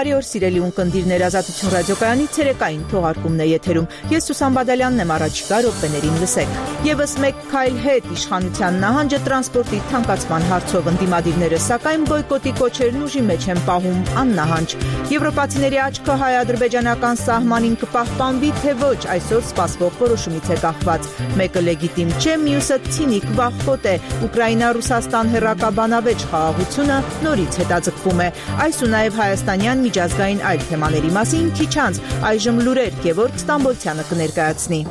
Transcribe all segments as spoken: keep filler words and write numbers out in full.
Բարի օր, սիրելի ունկնդիրներ, Ազատություն ռադիոկայանի ցերեկային թողարկումն է եթերում։ Ես Սուսան Բադալյանն եմ, առաջիկա րոպեներին լսեք։ Եվս մեկ քայլ հետ իշխանության նահանջը տրանսպորտի թանկացման հարցով ընդդիմադիրները սակայն բոյկոտի կոչերն ուժի մեջ են պահում աննահանջ։ Եվրոպացիների աչքը հայ-ադրբեջանական սահմանին կպահպանվի, թե ոչ, այսօր սպասվող որոշումից է կախված։ Մեկը լեգիտիմ չէ, մյուսը ցինիկ վախկոտ է։ Ուկրաինա-Ռուսաստան հեռակաբանավեճ խաղաղությունը նորից հետաձգվում է։ Այս ու նաև հայաստանյան միջազգային այլ թեմաների մասին քիչ անց այժմ լուրեր Գևորգ Ստամբոլցյանը կներկայացնի։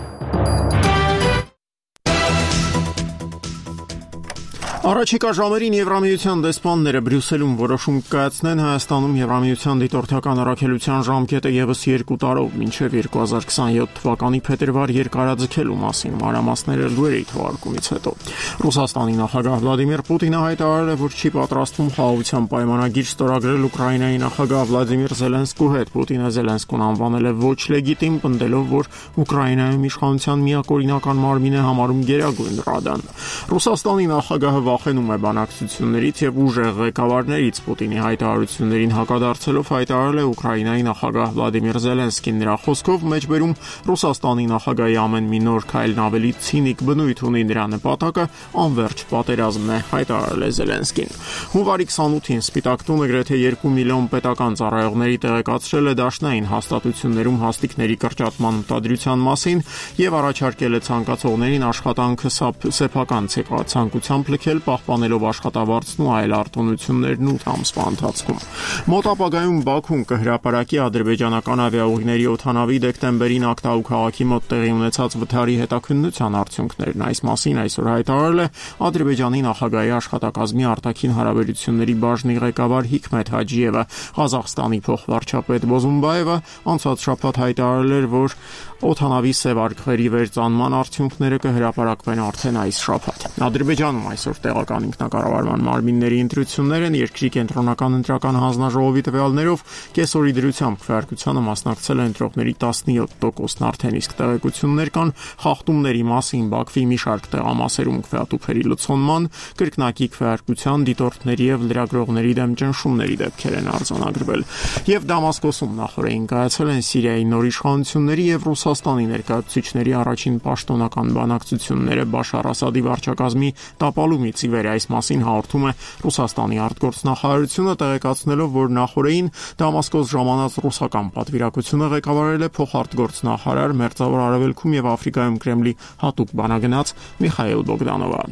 Առաջիկա ժամերին Եվրամիության դեսպանները Բրյուսելում որոշում կայացնեն Հայաստանում Եվրամիության դիտորդական առաքելության ժամկետը եւս երկու տարով մինչև երկու հազար քսաներորդ թվականի փետրվար երկարաձգելու մասին մանրամասները լուրերի թողարկումից հետո։ Ռուսաստանի նախագահ Վլադիմիր Պուտինը հայտարարել է, որ չի պատրաստվում խաղաղության պայմանագիր ստորագրել Ուկրաինայի նախագահ Վլադիմիր Զելենսկու հետ։ Պուտինը Զելենսկուն անվանել է ոչ լեգիտիմ, պնդելով, որ Ուկրաինայում իշխանության միակողմնական մարմին է համարում Գերագույն Ռադան։ Ռուսաստանի նախագահը վախենում է բանակցություններից եւ ուժեղ ղեկավարներից։ Պուտինի հայտարարություններին հակադարձելով հայտարարել է Ուկրաինայի նախագահ Վլադիմիր Զելենսկին։ Նրա խոսքով մեջբերում Ռուսաստանի նախագահի ամեն մի նոր քայլն ավելի ցինիկ բնույթ ունի, նրա նպատակը անվերջ պատերազմն է, հայտարարել է Զելենսկին։ Հունվարի քսանութին Սպիտակ տունը գրեթե երկու միլիոն պետական ծառայողների տեղեկացրել է դաշնային հաստատություններում հաստիկների կրճատման մտադրության մասին եւ առաջարկել է ցանկացողներին աշխատանքը սեփական ցանկությամբ լքել, պահպանելով աշխատավարձն ու այլ արտոնություններն ութ ամսվա ընթացքում։ Մոտ ապագայում Բաքուն կհրապարակի ադրբեջանական ավիաուղիների օդանավի դեկտեմբերին Ակտաու քաղաքի մոտ տեղի ունեցած վթարի հետաքննության արդյունքներն։ Այս մասին այսօր հայտարարել է Ադրբեջանի նախագահի աշխատակազմի արտաքին հարաբերությունների բաժնի ղեկավար Հիկմետ Հաջիևը։ Ղազախստանի փոխվարչապետ Բոզումբաևը անցած շաբաթ հայտարարել էր, որ օդանավի սև արգղերի վերծանման արդյունքները կհրապարակվեն արդեն այս շաբաթ։ Ադրբեջանում այսօր տեղական ինքնակառավարման մարմինների ընտրություններ են։ Երկրի կենտրոնական ընտրական հանձնաժողովի տվյալներով կեսօրի դրությամբ քվեարկությանը մասնակցել են ընտրողների տասնյոթ տոկոսն արդեն, իսկ տեղեկություններ կան խախտումների մասին Բաքվի մի շարք տեղամասերում քվեատուփերի լցոնման, կրկնակի քվեարկության, դիտորդների եւ լրագրողների դեմ ճնշումների դեպքեր են արձանագրվել։ Եվ Դամասկոսում նախորդին կայացել են Սիրիայի նոր իշխանությունների եւ Ռուսաստանի ներկայացուցիչների առաջին պաշտոնական բանակցությունները Բաշար Ասադի վարչակազմի տապալումից ի վեր։ Այս մասին հաղորդում է Ռուսաստանի արտգործնախարարությունը, տեղեկացնելով, որ նախորդին Դամասկոս ժամանած ռուսական պատվիրակությունը ղեկավարել է փոխարտգործնախարար Մերձավոր Արևելքում եւ Աֆրիկայում Կրեմլի հատուկ բանագնաց Միխայիլ Բոգդանովը։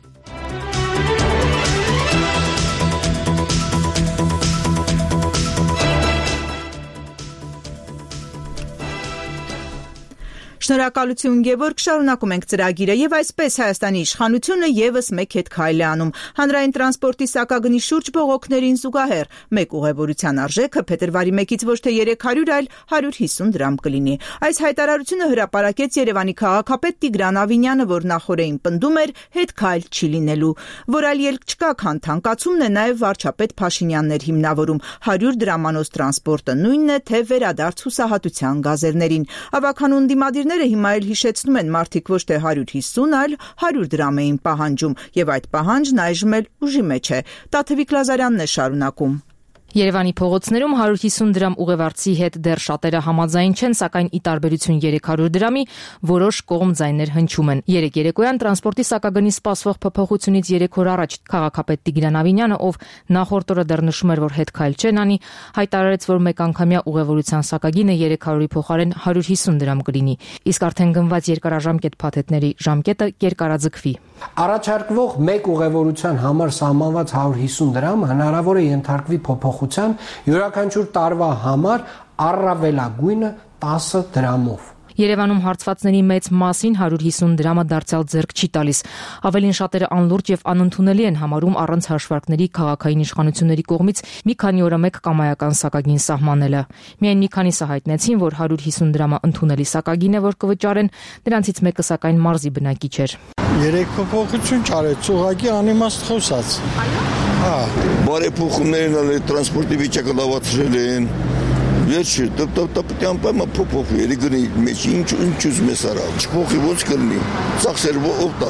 Շնորհակալություն Գևորգ, շարունակում ենք ծրագիրը եւ այսպես Հայաստանի իշխանությունը եւս մեկ հետ քայլ է անում։ Հանրային տրանսպորտի սակագնի շուրջ բողոքներին զուգահեռ մեկ ուղևորության արժեքը փետրվարի մեկից ոչ թե երեք հարյուր, այլ հարյուր հիսուն դրամ կլինի։ Այս հայտարարությունը հրապարակեց Երևանի քաղաքապետ Տիգրան Ավինյանը, որ նախորդին պնդում էր հետ քայլ չի լինելու։ Որ այլ ելք չկա, քան թանկացումն է նաեւ վարչապետ Փաշինյանն էր հիմնավորում։ հարյուր դրամանոց տրանսպորտը նույնն է, թե վերադարձ հուսահատության գազերներին։ Ավականուն դիմադիրները հիմա էլ հիշեցնում են, մարդիկ ոչ թե հարյուր հիսուն, այլ հարյուր դրամ էին պահանջում, եւ այդ պահանջն այժմ էլ ուժի մեջ է։ Տաթևիկ Լազարյանն է շարունակում։ Երևանի փողոցներում հարյուր հիսուն դրամ ուղևորցի հետ դեռ շատերը համաձայն չեն, սակայն ի տարբերություն երեք հարյուր դրամի որոշ կողմ ձայներ հնչում են։ Երեք երեկոյան տրանսպորտի սակագնի սպասվող փոփոխությունից երեք օր առաջ քաղաքապետ Տիգրան Ավինյանը, ով նախորդ օրը դեռ նշում էր, որ հետ քայլ չեն անի, հայտարարեց, որ մեկ անգամյա ուղևորության սակագինը երեք հարյուրի փոխարեն հարյուր հիսուն դրամ կլինի, իսկ արդեն գնված երկարաժամկետ փաթեթների ժամկետը կերկարաձգվի։ Առաջարկվող մեկ ուղևորության համար սահմանված հարյուր հիսուն դրամ հնարավոր է ենթարկվի փոփոխության յուրաքանչյուր տարվա համար առավելագույնը տասը դրամով։ Երևանում հարցվածների մեծ մասին հարյուր հիսուն դրամը դարձյալ ձեռք չի տալիս։ Ավելին շատերը անլուրջ եւ անընդունելի են համարում առանց հաշվարկների քաղաքային իշխանությունների կողմից մի քանի օրը մեկ կամայական սակագին սահմանելը։ Միայն մի քանիսը հայտնեցին, որ հարյուր հիսուն դրամը ընդունելի սակագին է, որ կվճարեն, դրանցից մեկը սակայն մարզի բնակիչ էր։ Երեք փոփոխություն չարեց, ուղղակի անիմաստ խոսած։ Այո։ Հա, բարեփոխումներն էլ տրանսպորտի վիճակը լավացրել են։ Վերջը տապտապտյան պայմա փոփոխվի, երիգնի մեջ ինչ ինչ ուզում ես արա, չփոխի ոնց կլինի, ծախսեր ով տա,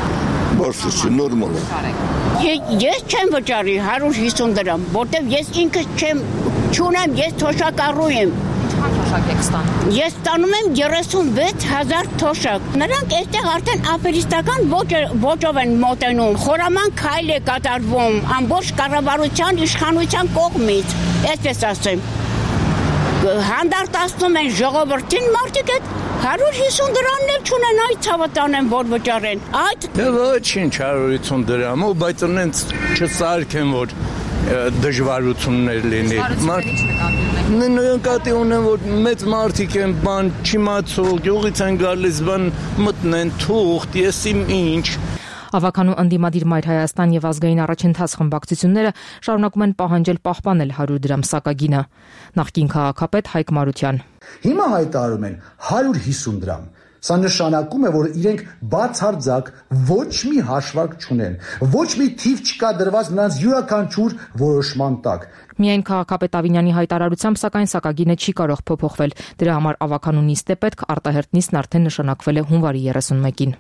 բարձր չէ, նորմալ է։ Ես չեմ վճարի հարյուր հիսուն դրամ, որտեվ ես ինքս չեմ Չունեմ, ես թոշակառու եմ։ Ինչքան թոշակ եք ստանում։ Ես ստանում եմ երեսունվեց հազար թոշակ։ Նրանք այստեղ արդեն ապերիստական ոճով են մոտենում։ Խորաման քայլ է կատարվում ամբողջ կառավարության իշխանության կողմից, այսպես ասեմ։ Հանդարտացնում են ժողովրդին, մարդիկ այդ հարյուր հիսուն դրամն էլ չունեն, այդ ցավը տանեն, որ վճարեն։ Այդ ոչինչ հարյուր հիսուն դրամ, բայց ունենց չսարքեն, որ դժվարություններ լինի։ Նկատի ունեն, որ մեծ մարդիկ են, բան չիմացող, գյուղից են գալիս, բան մտնեն, թուղթ, ես իմ ինչ։ Ավականու ընդդիմադիր Մայր Հայաստան եւ ազգային առաջընթաց խմբակցությունները շարունակում են պահանջել պահպանել հարյուր դրամ սակագինը։ Նախկին քաղաքապետ Հայկ Մարության։ Հիմա հայտարարում են հարյուր հիսուն դրամ։ Սա նշանակում է, որ իրենք բացարձակ ոչ մի հաշվարկ չունեն, ոչ մի թիվ չկա դրված նրանց յուրաքանչյուր որոշման տակ։ Միայն քաղաքապետ Ավինյանի հայտարարությամբ, սակայն սակագինը չի կարող փոփոխվել։ Դրա համար ավականու նիստ է պետք, արտահերթ նիստն արդեն նշանակվել է հունվարի երեսունմեկին։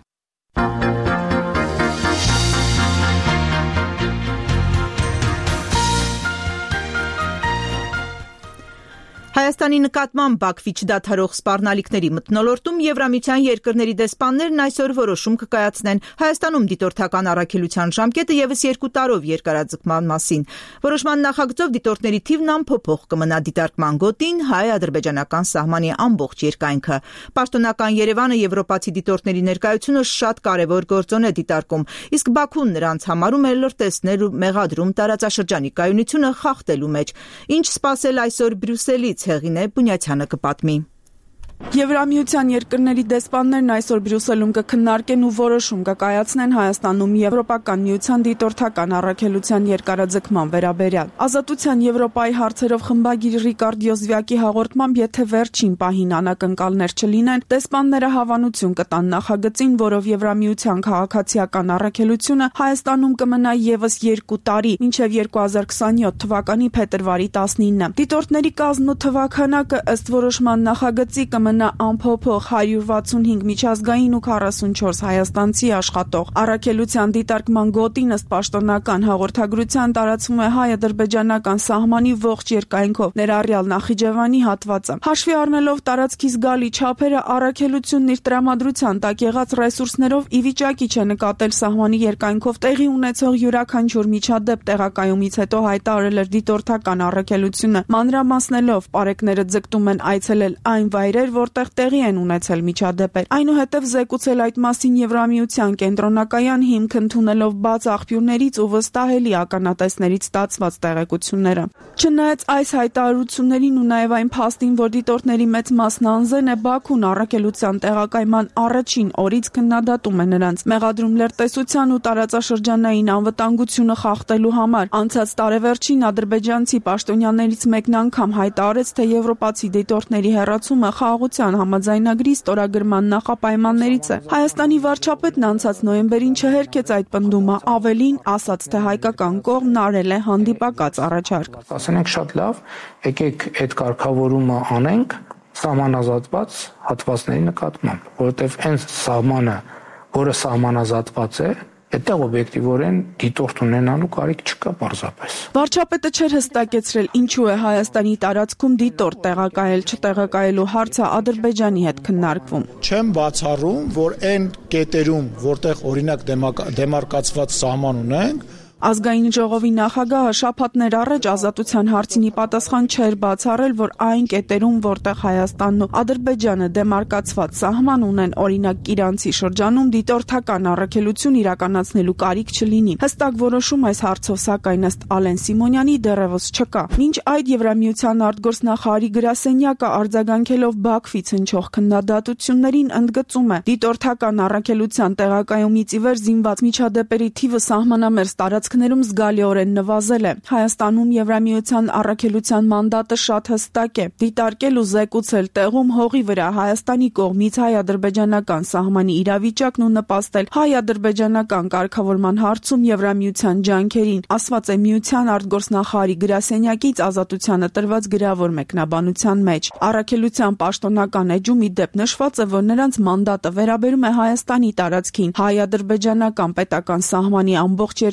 Հայաստանի նկատմամբ Բաքվի չդադարող սպառնալիքների մթնոլորտում Եվրամիության երկրների դեսպաններն այսօր որոշում կկայացնեն Հայաստանում դիտորդական առաքելության ժամկետը ևս երկու տարով երկարաձգման մասին։ Որոշման նախագծով դիտորդների թիվն անփոփոխ կմնա դիտարկման գոտին հայ-ադրբեջանական սահմանի ամբողջ երկայնքը։ Պաշտոնական Երևանը եվրոպացի դիտորդների ներկայությունը շատ կարևոր գործոն է դիտարկում, իսկ Բաքուն նրանց համարում է լրտեսներ ու մեղադրում տարածաշրջանի կայունությունը խախտելու մեջ։ Ինչ սպասել այսօր Բրյուսելից, Հեղինե Բունյացյանը կպատմի։ Եվրամիության երկրների դեսպաններն այսօր Բրյուսելում կքննարկեն ու որոշում կկայացնեն Հայաստանում Եվրոպական միության դիտորդական առաքելության երկարաձգման վերաբերյալ։ Ազատության Եվրոպայի հարցերով խմբագիր Ռիկարդ Յոզվյակի հաղորդմամբ, եթե վերջին պահին անակնկալներ չլինեն, դեսպանները հավանություն կտան նախագծին, որով Եվրամիության քաղաքացիական առաքելությունը Հայաստանում կմնա ևս երկու տարի, մինչև երկու հազար քսանյոթ թվականի փետրվարի տասնինը։ Դիտորդների կազմն ու թվաքանակը ըստ որոշման նախագծի կմնա անփոփոխ հարյուր վաթսունհինգ միջազգային ու քառասունչորս հայաստանցի աշխատող։ Առաքելության դիտարկման գոտին ըստ պաշտոնական հաղորդագրության տարածվում է հայ-ադրբեջանական սահմանի ողջ երկայնքով, ներառյալ Նախիջևանի հատվածը։ Հաշվի առնելով տարածքի զգալի չափերը, առաքելությունն իր տրամադրության տակ եղած ռեսուրսներով ի վիճակի չէ նկատել սահմանի երկայնքով տեղի ունեցող յուրաքանչյուր միջադեպ տեղակայումից հետո հայտարարել էր դիտորդական առաքելությունը, մանրամասնելով պարեկները ձգտում են այցելել այն վայրեր, որտեղ տեղի են ունեցել միջադեպեր։ Այնուհետև զեկուցել այդ մասին Եվրամիության կենտրոնակայան հիմք ընդունելով բաց աղբյուրներից ու վստահելի ականատեսներից ստացված տեղեկությունները։ Չնայած այս հայտարարություններին ու նաև այն փաստին, որ դիտորդների մեծ մասն անզեն է, Բաքուն առաքելության տեղակայման առաջին օրից քննադատում է նրանց, մեղադրում լրտեսության ու տարածաշրջանային անվտանգությունը խախտելու համար։ Անցած տարեվերջին ադրբեջանցի պաշտոնյաներից մեկն անգամ հայտարարեց, թե եվրոպացի դիտորդների հեռացումը խաղաղության համաձայնագրի ստորագրման նախապայմաններից է։ Հայաստանի վարչապետն անցած նոյեմբերին չհերքեց այդ պնդումը, ավելին ասաց, թե հայկական կողմն արել է հանդիպակաց առաջարկ։ Ասենք շատ լավ, եկեք այդ կարգավորումը անենք սահմանազատված հատվածների նկատմամբ, որովհետև այն սահմանը, որը սահմանազատված է, այդտեղ օբյեկտիվորեն դիտորդ ունենալու կարիք չկա պարզապես։ Վարչապետը չէր հստակեցրել, ինչու է Հայաստանի տարածքում դիտորդ տեղակայել չտեղակայելու հարցը Ադրբեջանի հետ քննարկվում։ Չեմ բացառում, որ այն կետերում, որտեղ օրինակ դեմարկացված սահման ունենք, Ազգային ժողովի նախագահը շաբաթներ առաջ Ազատության հարցին ի պատասխան չէր բացառել, որ այն կետերում, որտեղ Հայաստանն ու Ադրբեջանը դեմարկացված սահման ունեն, օրինակ Կիրանցի շրջանում, դիտորդական առաքելություն իրականացնելու կարիք չլինի։ Հստակ որոշում այս հարցով, սակայն ըստ Ալեն Սիմոնյանի դեռևս չկա։ Մինչ այդ Եվրամիության արտգործնախարարի գրասենյակը արձագանքելով Բաքվից հնչող քննադատություններին ընդգծում է, դիտորդական առաքելության տեղակայումից ի վեր զինված միջադեպերի թիվը սահմանամերձ տարածքներում զգալիորեն նվազել է։ Հայաստանում Եվրամիության առաքելության մանդատը շատ հստակ է՝ դիտարկել ու զեկուցել տեղում հողի վրա Հայաստանի կողմից հայ-ադրբեջանական սահմանի իրավիճակն ու նպաստել հայ-ադրբեջանական կարգավորման հարցում Եվրամիության ջանքերին, ասված է Միության արտգործնախարարի գրասենյակից Ազատությանը տրված գրավոր մեկնաբանության մեջ։ Առաքելության պաշտոնական էջում ի դեպ նշված է, որ նրանց մանդատը վերաբերում է Հայաստանի տարածքին հայ-ադրբեջանական պետական սահմանի ամբողջ երկայնքով,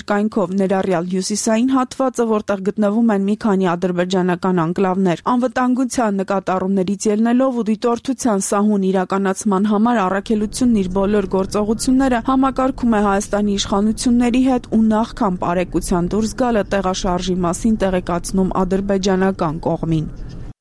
գծով, ներառյալ հյուսիսային հատվածը, որտեղ գտնվում են մի քանի ադրբեջանական անկլավներ։ Անվտանգության նկատառումներից ելնելով ու դիտորդության սահուն իրականացման համար առաքելությունն իր բոլոր գործողությունները համակարգում է Հայաստանի իշխանությունների հետ ու նախքան պարեկության դուրս գալը տեղաշարժի մասին տեղեկացնում ադրբեջանական կողմին։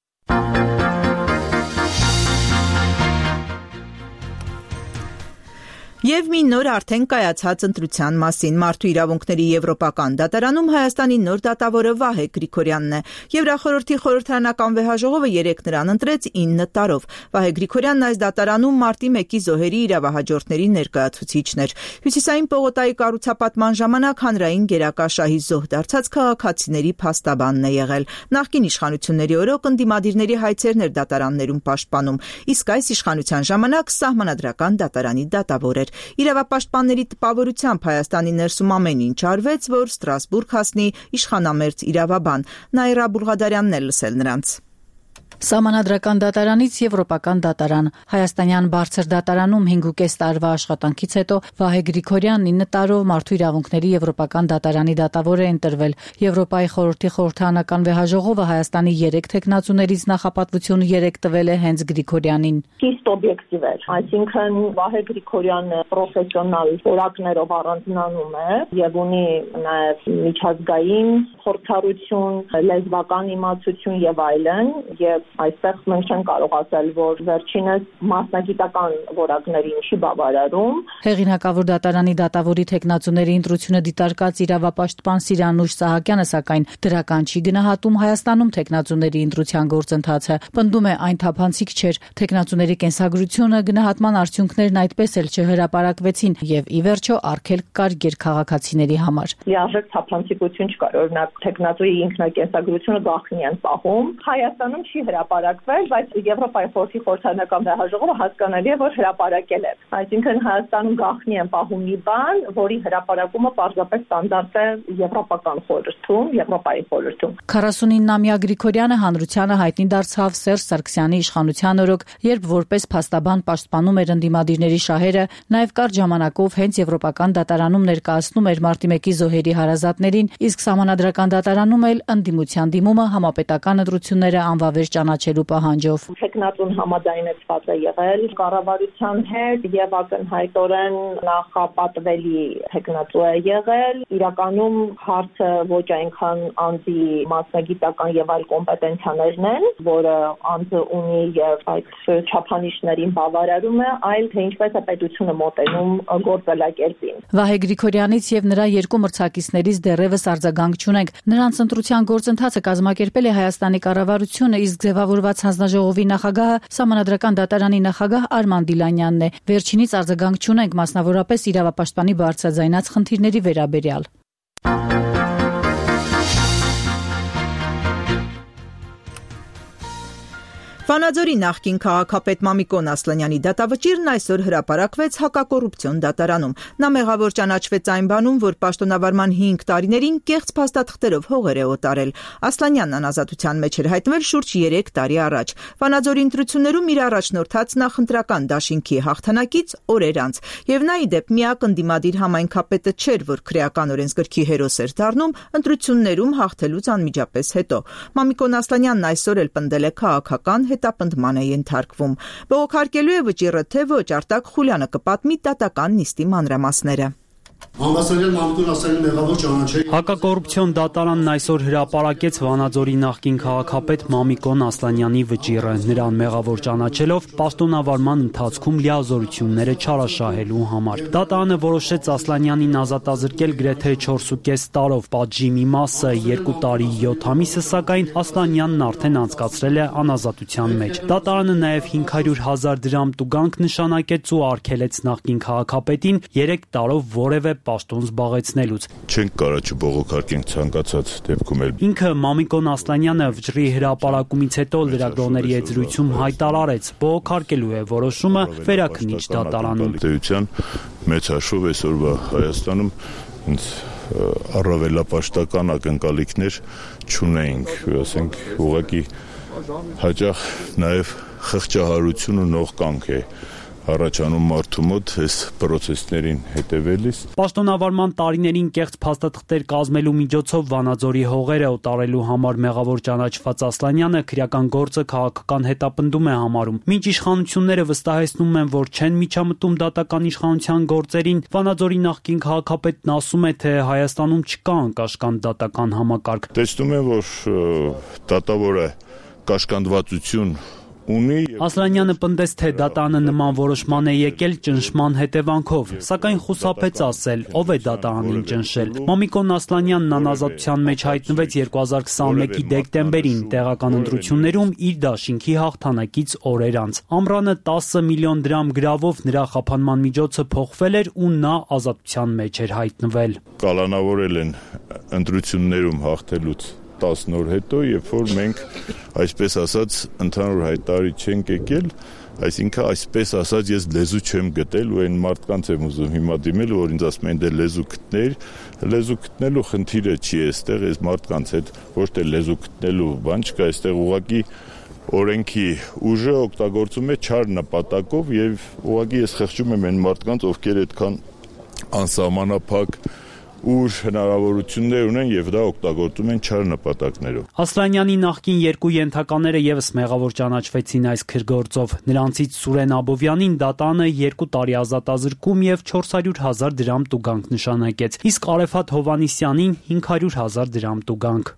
Եվ մի նոր արդեն կայացած ընտրության մասին Մարդու իրավունքների եվրոպական դատարանում Հայաստանի նոր դատավորը Վահե Գրիգորյանն է։ Եվրախորհրդի խորհրդարանական վեհաժողովը երեկ նրան ընտրեց ինը տարով։ Վահե Գրիգորյանն այս դատարանում մարտի մեկի զոհերի իրավահաջորդների ներկայացուցիչն էր։ Հյուսիսային պողոտայի կառուցապատման ժամանակ հանրային գերակա շահի զոհ դարձած քաղաքացիների փաստաբանն է եղել։ Նախկին իշխանությունների օրոք ընդդիմադիրների հայցերն էր դատարաններում պաշտպանում, իսկ այս իշխանության ժամանակ սահմանադրական դատարանի դատավոր էր։ Իրավապաշտպանների տպավորությամբ Հայաստանի ներսում ամեն ինչ արվեց, որ Ստրասբուրգ հասնի իշխանամերձ իրավաբան։ Նաիրա Բուլղադարյանն է լսել նրանց։ Սահմանադրական դատարանից եվրոպական դատարան Հայաստանյան բարձր դատարանում հինգուկես տարվա աշխատանքից հետո Վահե Գրիգորյանն ինը տարով Մարդու իրավունքների եվրոպական դատարանի դատավոր է ընտրվել։ Եվրոպայի խորհրդի խորհրդարանական վեհաժողովը Հայաստանի երեք թեկնածուներից նախապատվությունը երեք տվել է հենց Գրիգորյանին։ Ճիշտ օբյեկտիվ էր, այսինքն Վահե Գրիգորյանը պրոֆեսիոնալ որակներով առանձնանում է եւ ունի նաեւ միջազգային փորձառություն, լեզվական իմացություն եւ այլն, եւ այստեղ մենք չենք կարող ասել, որ վերջինս մասնագիտական որակներին չի բավարարում։ Հեղինակավոր դատարանի դատավորի թեկնածուների ընտրությունը դիտարկած իրավապաշտպան Սիրանուշ Սահակյանը սակայն դրական չի գնահատում Հայաստանում թեկնածուների ընտրության գործընթացը։ Պնդում է այն թափանցիկ չէր, թեկնածուների կենսագրությունը գնահատման արդյունքներն այդպես էլ չհրապարակվեցին եւ ի վերջո արգելք կար գերքաղաքացիների համար։ Լիարժեք թափանցիկություն չկար, օրինակ թեկնածուի ինքնակենսագրությունը գաղտնի են պահում։ Հայաստանում չի հրապարակվել, բայց Եվրոպայի խորհրդի խորհրդարանական վեհաժողովը հասկանալի է, որ հրապարակել է։ Այսինքն Հայաստանում գաղտնի են պահում մի բան, որի հրապարակումը պարզապես ստանդարտ է Եվրոպական խորհրդում, Եվրոպայի խորհրդում։ քառասունինամյա Գրիգորյանը հանրությանը հայտնի դարձավ Սերժ Սարգսյանի իշխանության օրոք, երբ որպես փաստաբան պաշտպանում էր ընդդիմադիրների շահերը, նաև կարճ ժամանակով հենց Եվրոպական դատարանում ներկայացնում էր մարտի մեկի զոհերի հարազատներին, իսկ սահմանադրական դատարանում էլ ընդդիմության դիմումը համապետական ընտրությունները անվավեր ճանաչելու պահանջով։ Թեկնածուն համաձայնեցված է եղել կառավարության հետ եւ ակնհայտորեն նախապատվելի թեկնածու է եղել։ Իրականում հարցը ոչ այնքան անձի մասնագիտական եւ այլ կոմպետենցիաներն են, որը անձը ունի եւ այդ չափանիշներին բավարարում է, այլ թե ինչպես է պետությունը մոտենում գործելակերպին։ Վահե Գրիգորյանից եւ նրա երկու մրցակիցներից դեռևս արձագանք չունենք։ Նրանց ընտրության գործընթացը կազմակերպել է Հայաստանի կառավարությունը, իսկ ձևավորված հանձնաժողովի նախագահը Սահմանադրական դատարանի նախագահ Արման Դիլանյանն է։ Վերջինից արձագանք չունենք, մասնավորապես իրավապաշտպանի բարձրաձայնած խնդիրների վերաբերյալ։ Վանաձորի նախկին քաղաքապետ Մամիկոն Ասլանյանի դատավճիրն այսօր հրապարակվեց հակակոռուպցիոն դատարանում։ Նա մեղավոր ճանաչվեց այն բանում, որ պաշտոնավարման հինգ տարիներին կեղծ փաստաթղթերով հողեր է օտարել։ Ասլանյանն անազատության մեջ էր հայտնվել շուրջ երեք տարի առաջ։ Վանաձորի ընտրություններում իր առաջնորդած նախընտրական դաշինքի հաղթանակից օրեր անց, եւ նա ի դեպ միակ ընդդիմադիր համայնքապետը չէր, որ քրեական օրենսգրքի հերոս էր դառնում ընտրություններում հաղթելուց անմիջապես հետո։ Մամիկոն Ասլանյանն այսօր էլ պնդել է քաղաքական հետապնդման է ենթարկվում։ Բողոքարկելու է վճիռը, թե ոչ, Արտակ Խուլյանը կպատմի դատական նիստի մանրամասները։ Համբասարյան Մամիկոն Ասլանյանի մեղավոր ճանաչել։ Հակակոռուպցիոն դատարանն այսօր հրապարակեց Վանաձորի նախկին քաղաքապետ Մամիկոն Ասլանյանի վճիռը։ Նրան մեղավոր ճանաչելով պաշտոնավարման ընթացքում լիազորությունները չարաշահելու համար։ Դատարանը որոշեց Ասլանյանին ազատազրկել գրեթե չորսուկես տարով, պատժի մի մասը երկու տարի յոթ ամիսը, սակայն Ասլանյանն արդեն անցկացրել է անազատության մեջ։ Դատարանը նաև հինգ հարյուր հազար դրամ տուգանք նշանակեց ու արգելեց նախկին քաղաքապետին երեք տարով որևէ պաշտոն զբաղեցնելուց։ Չենք կարա չբողոքարկենք ցանկացած դեպքում էլ։ Ինքը Մամիկոն Ասլանյանը վճռի հրապարակումից հետո լրագրողների հետ զրույցում հայտարարեց, բողոքարկելու է որոշումը վերաքննիչ դատարանում։ Տեության մեծ հաշվով այսօրվա Հայաստանում ինձ առավելապաշտական ակնկալիքներ չունեինք, ասենք ուղղակի հաճախ նաև խղճահարությունը նողկանք է առաջանում մարդու մոտ այս process-ներին հետևելիս։ Պաշտոնավարման տարիներին կեղծ փաստաթղթեր կազմելու միջոցով Վանաձորի հողերը օտարելու համար մեղավոր ճանաչված Ասլանյանը քրեական գործը քաղաքական հետապնդում է համարում։ Մինչ իշխանությունները վստահեցնում են, որ չեն միջամտում դատական իշխանության գործերին, Վանաձորի նախկին քաղաքապետն ասում է, թե Հայաստանում չկա անկաշկանդ դատական համակարգ։ Տեսնում եմ, որ դատավորը կաշկանդվածություն ունի։ Ասլանյանը պնդեց, թե դատանը նման որոշման է եկել ճնշման հետևանքով, սակայն խուսափեց ասել, ով է դատարանին ճնշել։ Մամիկոն Ասլանյանն անազատության մեջ հայտնվեց երկու հազար քսաներկու դեկտեմբերին տեղական ընտրություններում իր դաշինքի հաղթանակից օրեր անց։ Ամռանը տասը միլիոն դրամ գրավով նրա խափանման միջոցը փոխվել էր ու նա ազատության մեջ էր հայտնվել։ Կալանավորել են ընտրություններում հաղթելուց տասը օր հետո, երբ որ մենք այսպես ասած ընդհանուր հայտարարի չենք եկել, այսինքն այսպես ասած ես լեզու չեմ գտել ու այն մարդկանց եմ ուզում հիմա դիմել, որ ինձ ասում են դե լեզու գտներ, լեզու գտնելու խնդիրը չի այստեղ, այս մարդկանց հետ ոչ թե լեզու գտնելու բան չկա, այստեղ ուղղակի օրենքի ուժը օգտագործում է չար նպատակով եւ ուղղակի ես խղճում եմ այն մարդկանց, ովքեր այդքան անսահմանափակ ուր հնարավորություններ ունեն եւ դա օգտագործում են չար նպատակներով։ Ասլանյանի նախկին երկու ենթակաները եւս մեղավոր ճանաչվեցին այս քրգործով։ Նրանցից Սուրեն Աբովյանին դատանը երկու տարի ազատազրկում եւ չորս հարյուր հազար դրամ տուգանք նշանակեց, իսկ Արեֆատ Հովանիսյանին հինգ հարյուր հազար դրամ տուգանք։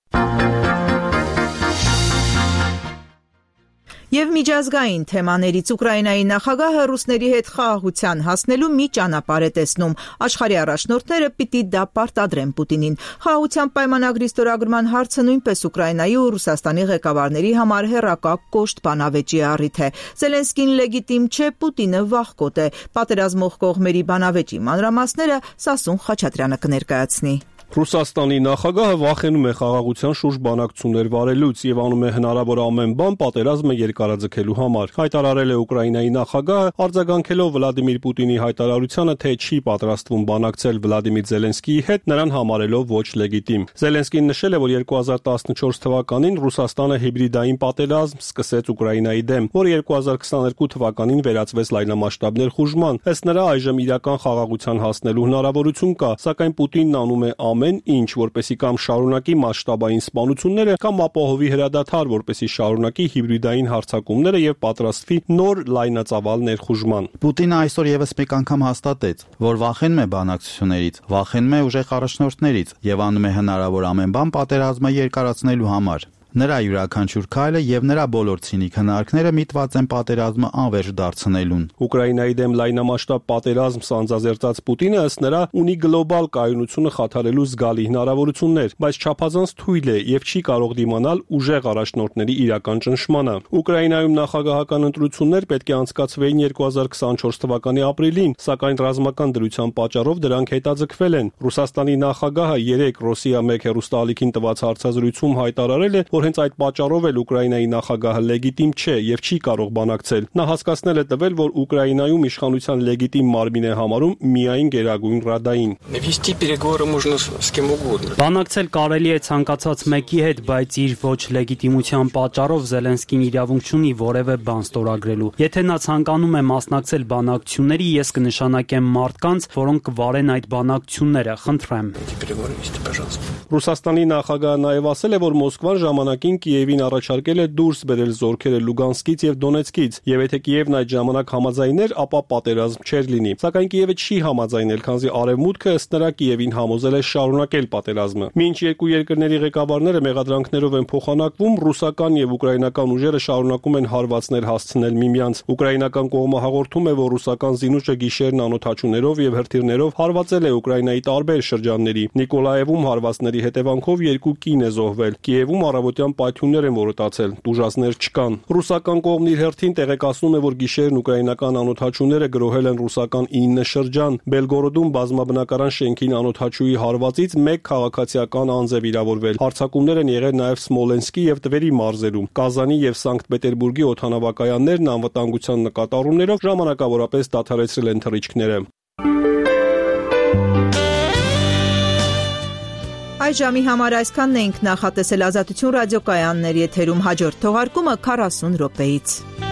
Եվ միջազգային թեմաներից Ուկրաինայի նախագահը ռուսների հետ խաղաղության հասնելու մի ճանապարհ է տեսնում։ Աշխարհի առաջնորդները պիտի դա պարտադրեն Պուտինին։ Խաղաղության պայմանագրի ստորագրման հարցը նույնպես Ուկրաինայի ու Ռուսաստանի ղեկավարների համար հեռակա կոշտ բանավեճի առիթ է։ Զելենսկին լեգիտիմ չէ, Պուտինը վախկոտ է։ Պատերազմող կողմերի բանավեճի մանրամասները Սասուն Խաչատրյանը կներկայացնի։ Ռուսաստանի նախագահը վախենում է խաղաղության շուրջ բանակցություններ վարելուց եւ անում է հնարավոր ամեն բան պատերազմը երկարաձգելու համար։ Հայտարարել է Ուկրաինայի նախագահը, արձագանքելով Վլադիմիր Պուտինի հայտարարությանը, թե չի պատրաստվում բանակցել Վլադիմիր Զելենսկիի հետ, նրան համարելով ոչ լեգիտիմ։ Զելենսկին նշել է, որ երկու հազար տասնչորս թվականին Ռուսաստանը հիբրիդային պատերազմ սկսեց Ուկրաինայի դեմ, որը երկու հազար քսաներկու թվականին վերածվեց լայնամասշտաբ ներխուժման։ Ըստ նրա այժմ իրական խաղաղության հասնելու հնարավորություն կա, սակայն Պուտինն անում է ամեն ինչ, որպեսի կամ շարունակի մասշտաբային սպանությունները, կամ ապահովի հրադադար, որպեսի շարունակի հիբրիդային հարձակումները եւ պատրաստվի նոր լայնածավալ ներխուժման։ Պուտինը այսօր եւս մեկ անգամ հաստատեց, որ վախենում է բանակցություններից, վախենում է ուժեղ առաջնորդներից եւ անում է հնարավոր ամեն բան պատերազմը երկարացնելու համար։ Նրա յուրաքանչյուր քայլը եւ նրա բոլոր ցինիկ հնարքները միտված են պատերազմը անվերջ դարձնելուն։ Ուկրաինայի դեմ լայնամասշտաբ պատերազմ սանձազերծած Պուտինը ըստ նրա ունի գլոբալ կայունությունը խաթարելու զգալի հնարավորություններ, բայց չափազանց թույլ է եւ չի կարող դիմանալ ուժեղ առաջնորդների իրական ճնշմանը։ Ուկրաինայում նախագահական ընտրություններ պետք է անցկացվեին երկու հազար քսանչորս թվականի ապրիլին, սակայն ռազմական դրության պատճառով դրանք հետաձգվել են։ Ռուսաստանի նախագահը երեկ Ռոսիա մեկ հեռուստաալիքին տված հարցազրույցում հայտարարել է, որ հենց այդ պատճառով էլ Ուկրաինայի նախագահը լեգիտիմ չէ եւ չի կարող բանակցել։ Նա հասկացնել է տվել, որ Ուկրաինայում իշխանության լեգիտիմ մարմին է համարում միայն Գերագույն Ռադային։ Բանակցել կարելի է ցանկացած մեկի հետ, բայց իր ոչ լեգիտիմության պատճառով Զելենսկին իրավունք չունի որևէ բան ստորագրելու։ Եթե նա ցանկանում է մասնակցել բանակցությունների, ես կնշանակեմ մարդկանց, որոնք կվարեն այդ բանակցությունները, խնդրեմ։ Ռուսաստանի նախագահը նաև ասել է, որ Մոսկվան ժամանակին Կիևին առաջարկել է դուրս բերել զորքերը Լուգանսկից եւ Դոնեցկից, եւ եթե Կիևն այդ ժամանակ համաձայներ, ապա պատերազմ չէր լինի։ Սակայն Կիևը չի համաձայնել, քանզի Արևմուտքը ըստ նրա Կիևին համոզել է շարունակել պատերազմը։ Մինչ երկու երկրների ղեկավարները մեղադրանքներով են փոխանակվում, ռուսական եւ ուկրաինական ուժերը շարունակում են հարվածներ հասցնել միմյանց։ Ուկրաինական կողմը հաղորդում է, որ ռուսական զինուշը գիշերն անօթաչուներով եւ հրթիռներով հարվածել է Ուկրաինայի տարբեր շրջանների։ Նիկոլաևում հարվածների հետևանքով երկու կին է զոհվել։ Կիևում առավոտյան պայթյուններ են որոտացել, տուժածներ չկան։ Ռուսական կողմն իր հերթին տեղեկացնում է, որ գիշերն ուկրաինական անօթաչուները գրոհել են ռուսական ինը շրջան։ Բելգորոդում բազմաբնակարան շենքին անօթաչուի հարվածից մեկ քաղաքացիական անձ է վիրավորվել։ Հարձակումներ են եղել նաև Սմոլենսկի եւ Տվերի մարզերում։ Կազանի եւ Սանկտ Պետերբուրգի օդանավակայաններն անվտանգության նկատառումներով ժամանակավորապես դադարեցրել են թռիչքները։ Այս ժամի համար այսքանն էինք նախատեսել Ազատություն ռադիոկայանների եթերում, հաջորդ թողարկումը քառասուն րոպեից։